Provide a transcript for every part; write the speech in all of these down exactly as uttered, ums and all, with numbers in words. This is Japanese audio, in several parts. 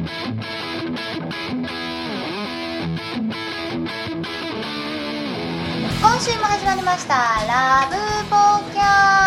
今週も始まりましたラブポキャ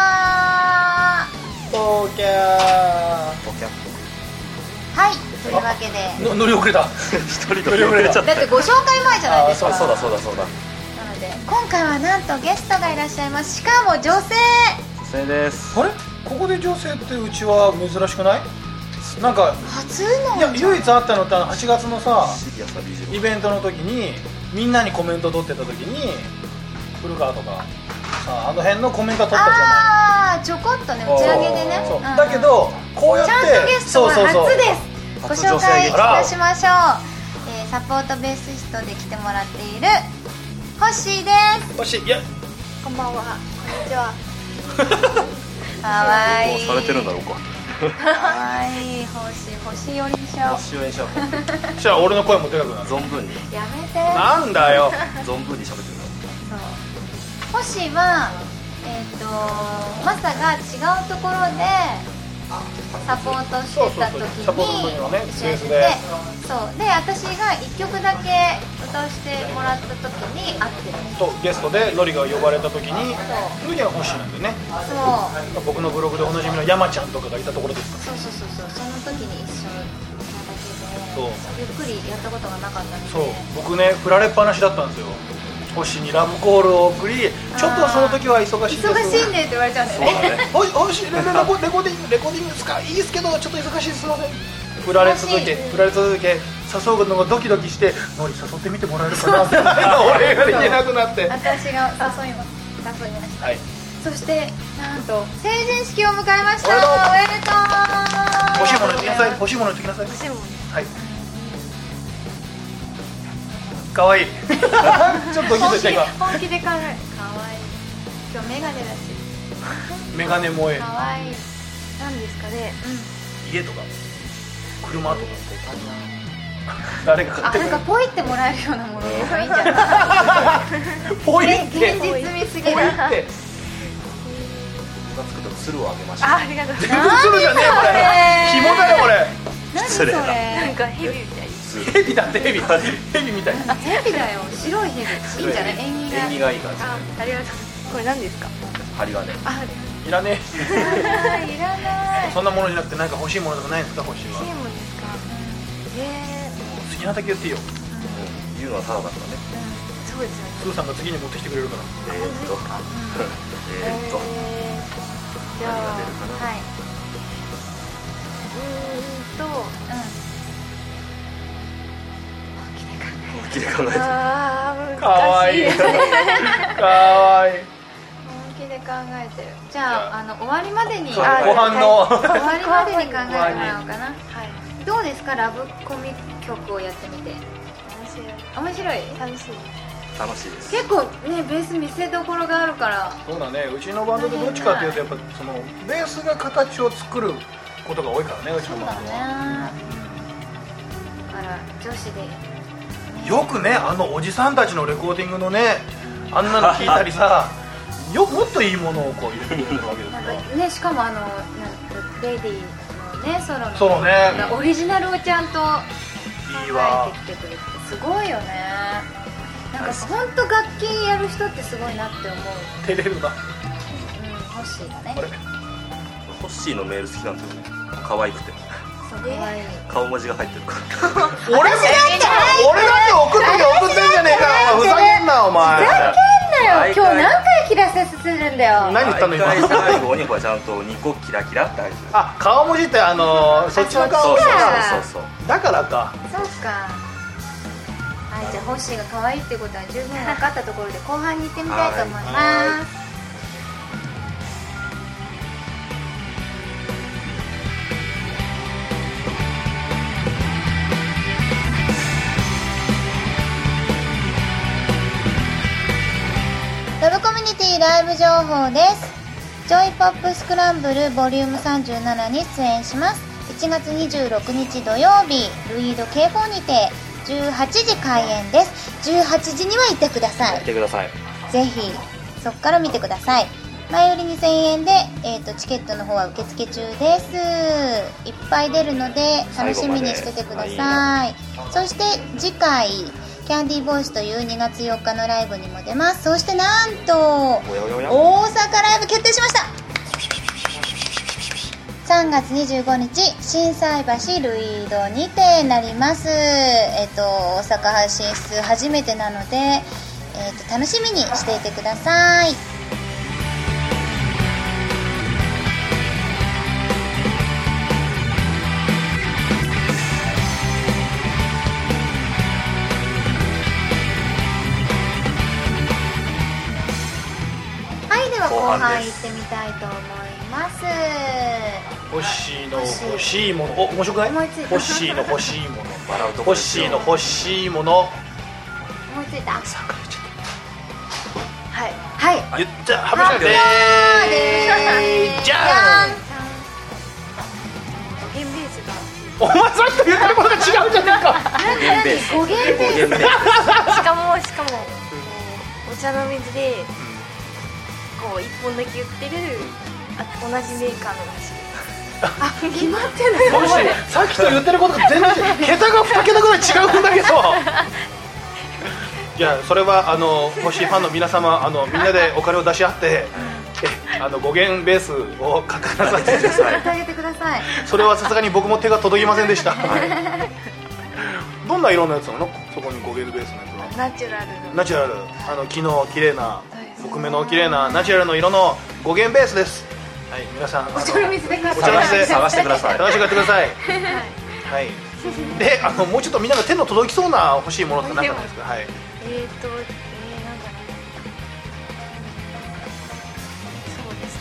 ーポキャーポキャはい、というわけでの乗り遅れた一人乗り遅れちゃった。 だってご紹介前じゃないですか。 あ、そうだそうだそうだ。 なので今回はなんとゲストがいらっしゃいます。しかも女性。 女性です。 あれここで女性ってうちは珍しくない？なんか初のいや唯一あったのってはちがつのさシリアスな ビージーエムイベントの時にみんなにコメント取ってた時に古川とかさあの辺のコメント取ったじゃない。 ああ、ちょこっとね、打ち上げでね。 そううんうんだけどこうやってちゃんとゲストは初そうそうそうですご初紹介い女性ゲストたしましょう、えー、サポートベーシストで来てもらっているホッシーです。 もしいやこんばんは。こんにちは。 かわいい。 されてるんだろうか。 かわいい。ホッシー、星寄りにしよう。 星を演者そしたら俺の声もでかくなる。 存分にやめて。 なんだよ存分に喋ってるんだ。 そう。ホッシーはえっ、ー、とマサが違うところでサポートしてた時そうそうそうサポートの時のねに一緒にベースでそうで、私がいっきょくだけ歌わせてもらった時に会ってる。 とゲストでノリが呼ばれた時にそうノリが欲しいなんでね。 そう僕のブログでおなじみの山ちゃんとかがいたところですかそうそうそうそう、その時に一緒なだけで、 そうゆっくりやったことがなかったので。 そう僕ね振られっぱなしだったんですよ。星にラブコールを送りちょっとその時は忙しいです忙しいんでって言われちゃうんだよね。 おいおいしレレレコレコーディングレコーディングですかいいですけどちょっと忙しいですすいません。振られ続け振られ続け誘うのがドキドキしてノリ誘ってみてもらえるかなって俺ができなくなって私が誘いま誘いました。 はいそしてなんと成人式を迎えました。 おおめでとう。 欲しいもの言ってきなさい欲しいもの言ってきなさい。 私もはいかわいいちょっとドキドキした今本気で考える。かわいい。今日メガネだし。 メガネ萌えかわいい。 何ですかね。 家とか車とか誰が買あ、 ってくれるなんかポイってもらえるようなものがいいんじゃないポイって現実味すぎる。 ポイって僕が作った鶴をあげました。 あ、ありがとうございま手袋じゃねえこれ紐だよこれ何それ。 失礼なす。なんかヘビみたい。 ヘビだってヘビヘビみたいあ、ヘビだよ。白いヘビ。いいんじゃない？縁起が。 縁起がいい感じ。 あ、ありがとう。これ何ですか。 針金。 あ、 いらねあーいらないえ。そんなものじゃなくて何か欲しいものとかないんですか欲しいはチームですか。え好きなだけ言っていいよ言うのはただだからね。 ー、そうですよね。 スーさんが次に持ってきてくれるからえーっとえーっとえー、じゃあ、 何が出るかな。 はい。 うーんと、 本気で考えてる。 あー、 かわいい難しいですね。 かわいい本気で考えてる。じゃあ、あの終わりまでにそうあ後半の終わりまでに考えてもらおうかな。 はい。 どうですか、ラブコミ曲をやってみて。 楽しい。 面白い。 楽しい。 楽しいです。 結構ね、ベース見せどころがあるから。 そうだねうちのバンドでどっちかっていうとやっぱそのベースが形を作ることが多いからねうちのそうだバンドはね。だから女子で。 よくねあのおじさんたちのレコーディングのねあんなの聞いたりさよもっといいものをこう入れてくれてるわけですなんよかね、しかもあのなんレディのねソロのソロねオリジナルをちゃんと考いいわえてきてくれてすごいよね。なんか本当楽器やる人ってすごいなって思う。 照れるなうん、欲しいだねこ。れホッシーのメール好きなんですよね。可愛くてそう、可愛い。 顔文字が入ってるから。 俺だって俺だって送って送ってんじゃねえかお前ふざけんなお前ふざけんなよ。今日何回切らせするんだよ。 何言ったの今毎回最後にこれちゃんとニコキラキラって入ってる。 あ顔文字ってあのーそっちの顔そうそう文字かそうそう。 だからかそうか。はい、じゃあホッシーが可愛いってことは十分分かったところで後半に行ってみたいと思います。ラブコミュニティライブ情報です。ジョイポップスクランブルボリュームさんじゅうななに出演します。いちがつにじゅうろくにち土曜日、ルイード ケーフォー にてじゅうはちじ開演です。じゅうはちじには行ってください。 見てください。 ぜひそっから見てください。 前売りにせんえんで、えー、とチケットの方は受付中です。いっぱい出るので楽しみにしててください。そして次回キャンディーボイスというにがつよっかのライブにも出ます。そしてなんと大阪ライブ決定しました。さんがつにじゅうごにち心斎橋ルイードにてなります。えっ、ー、と大阪進出初めてなので、えー、と楽しみにしていてください。後半行ってみたいと思います。 ホッシーの欲しいもの、お、面白くない？ホッシーの欲しいもの、ホッシーの欲しいもの。 思いついた。 さんから言っちゃっはいはい。 言っちゃ発表しないで。じゃん。 語源ベースが。 お前さっきと言ってることが違うじゃねえか。 語源ベース。 語源ベース。 しかもしかもお茶の水で。こう一本だけ言ってるあ同じメーカーのらしい。あ、決まってる。 もしさっきと言ってることが全然桁がに桁ぐらい違うんだけど。いやそれはあのもしファンの皆様あのみんなでお金を出し合ってあの語源ベースをかからさせてください。 あげてください。 それはさすがに僕も手が届きませんでした。どんな色のやつなの？そこに語源ベースのやつは。 ナチュラルの。 ナチュラル。あの木の綺麗な。木目の綺麗なナチュラルの色の語源ベースです。はい、皆さんお茶の水でお茶の水で探してください。 探してください。はい。で、あのもうちょっとみんなが手の届きそうな欲しいものって何かないですか？はい。 えーと、えー、なんだろう。そうです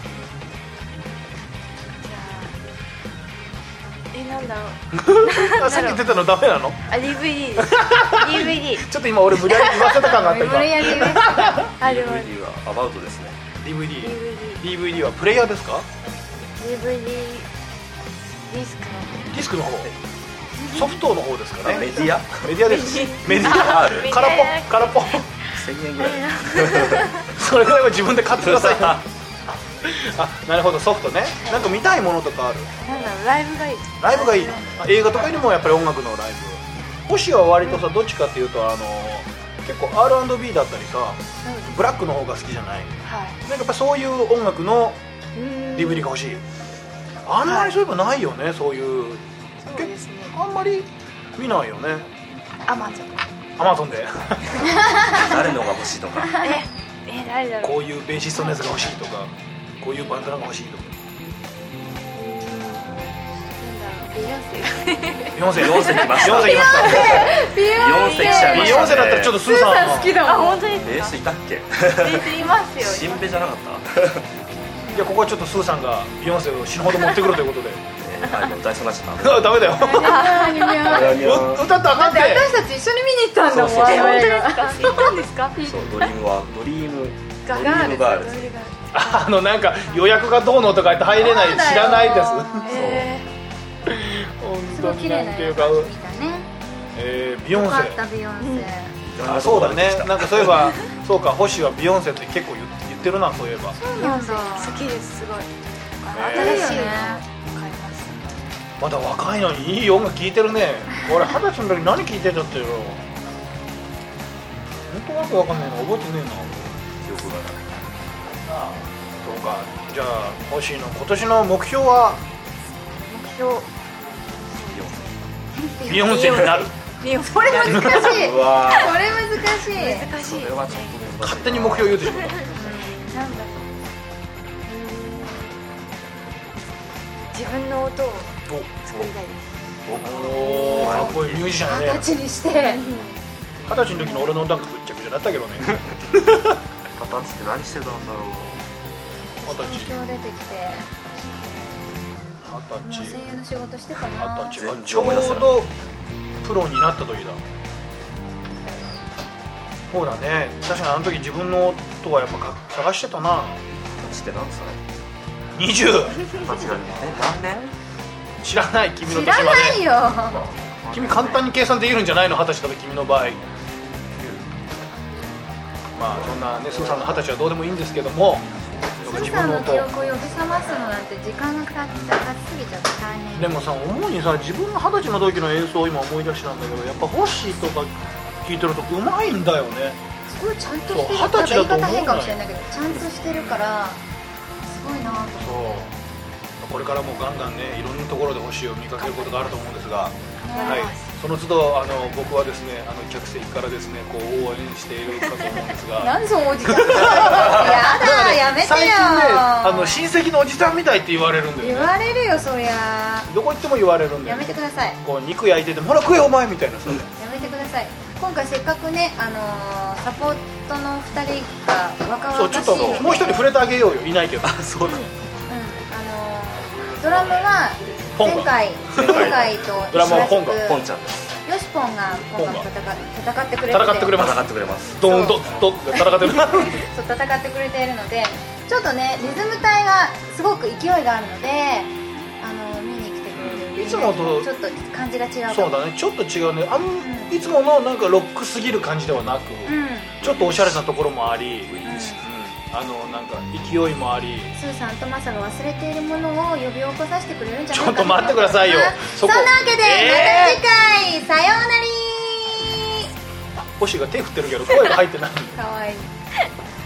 ね。じゃあ、え、なんだろう。 さっき言ってたのダメなの？ あ、ディーブイディー です。ディーブイディー。 ちょっと今俺無理やり言わせた感があった今。 無理やりね。 あ、でもディーブイディー はアバウトですね。 ディーブイディー。 ディーブイディー。 ディーブイディー はプレイヤーですか？ ディーブイディー ディスクの。 ディスクの方。ソフトの方ですかね。 メディア？ メディアです。メディア。 ア。空ポ空ポ。 せんえんぐらい。 それぐらいは自分で買ってください。あ、なるほどソフトね。なんか見たいものとかある？ なんだろう、ライブがいい。 ライブがいい。映画とかにもやっぱり音楽のライブ。星は割とさどっちかっていうとあの結構 アールアンドビー だったりさ、ブラックの方が好きじゃない？ はい。 なんかやっぱそういう音楽の ディーブイディー が欲しい。あんまりそういえばないよね、そういう。 そうですね。 あんまり見ないよね。 アマゾン。 アマゾンで誰のが欲しいとか。 え、え、誰だろう。 こういうベーシストのやつが欲しいとか、こういうバンドが欲しいとか。 ビヨンセ。 ビヨンセ、 ビヨンセ来ました。 ビヨンセ来ました。 ビヨンセ来ちゃいましたね。 ビヨンセだったらちょっとスーさん好きだあ、本当ですか。 ベースいたっけ？ ベースいますよ。 新ベじゃなかった？ いやここはちょっとスーさんがビヨンセを死ぬほど持ってくるということで。 あ、歌いそうになっちゃった。 ダメだよ。歌ったらあかんって。 私たち一緒に見に行ったんだもん。 そうそうそうえ、本当ですか。行ったんですか。 そう、ドリームはドリームドリガームガールズ。 あのなんか予約がどうのとか言って入れない知らないです。 えすごい綺麗な映画を見たね。 えー、ビヨンセ。 よかったビヨンセ。 あ、そうだね。なんかそういえばそうか星はビヨンセって結構言ってるなそういえば。 そうなんだ。 好きですすごい。 新しいよね。 買います。 まだ若いのにいい音楽聴いてるね。俺二十歳の時何聴いてたってよ。本当わけわかんないの覚えてねえな。 記憶がない。 ああ、そうか。じゃあ星の今年の目標は目標。 ビヨンセになる。 ビヨンセ。 これ難しい。こうわー。 れ難しい。 難しい。 それはちょっと難しい。 勝手に目標言うでしょ。 なんだろう。自分の音を作りたいです。 おお、かっこいいミュージシャンね。 二十歳にして。 二十歳の時の俺の音楽ぐっちゃぐちゃだったけどね。 二十歳って何してたんだろう。 二十歳。 東京出てきて。 二十歳。 声優の仕事してたな。 二十歳。ちょうどプロになった時だ。そうだね。確かにあの時自分の音はやっぱ探してたな。 二十歳って何歳？ 二十。 間違いない。え、何年？ 知らない君の知年まで。 らないよ。 君簡単に計算できるんじゃないの二十歳だと君の場合。まあそんなねスーさんの二十歳はどうでもいいんですけども、 スーさんの記憶を呼び覚ますのなんて時間がかかっすぎちゃって大変。 でもさ、主にさ、自分の二十歳の時の演奏を今思い出したんだけど、やっぱホッシーとか聴いてるとうまいんだよね。 すごいちゃんとしてる。 そう二十歳だと思う言い方変かもしれないけど、ちゃんとしてるからすごいなと思って。 そう、これからもガンガンね、いろんなところでホッシーを見かけることがあると思うんですが、はい、その都度あの僕はですね、あの客席からですね、こう応援しているかと思うんですがなんでそのおじさんやだ、やめてよ。 最近ね、あの親戚のおじさんみたいって言われるんだよね。 言われるよ、そりゃ。 どこ行っても言われるんだよ、ね、 やめてください。 こう肉焼いてても、ほら食えお前みたいなさ、うん、 やめてください。今回せっかくね、あのー、サポートのふたりが若々しいので、 そう、ちょっともう一人触れてあげようよ。いないけど。 そうだね、 うん、あのー、ドラムは前回前回とドラムはポンがポンちゃんヨシポンが今回戦, 戦ってくれて戦ってくれます戦ってくれますドーンドッドッ戦ってくれますそう、戦ってくれているので、ちょっとね、リズム隊がすごく勢いがあるので、あの見に来てくれる、 いつもとちょっと感じが違うかも。 そうだね、ちょっと違うね。あん、うん、いつものなんかロックすぎる感じではなく、うん、ちょっとおしゃれなところもあり、うん、あのなんか勢いもあり、 スーさんとマサが忘れているものを呼び起こさせてくれるんじゃないかな。 ちょっと待ってくださいよ。 そんなわけで、えー、また次回さようなら。 星が手振ってるけど声が入ってないかわいい。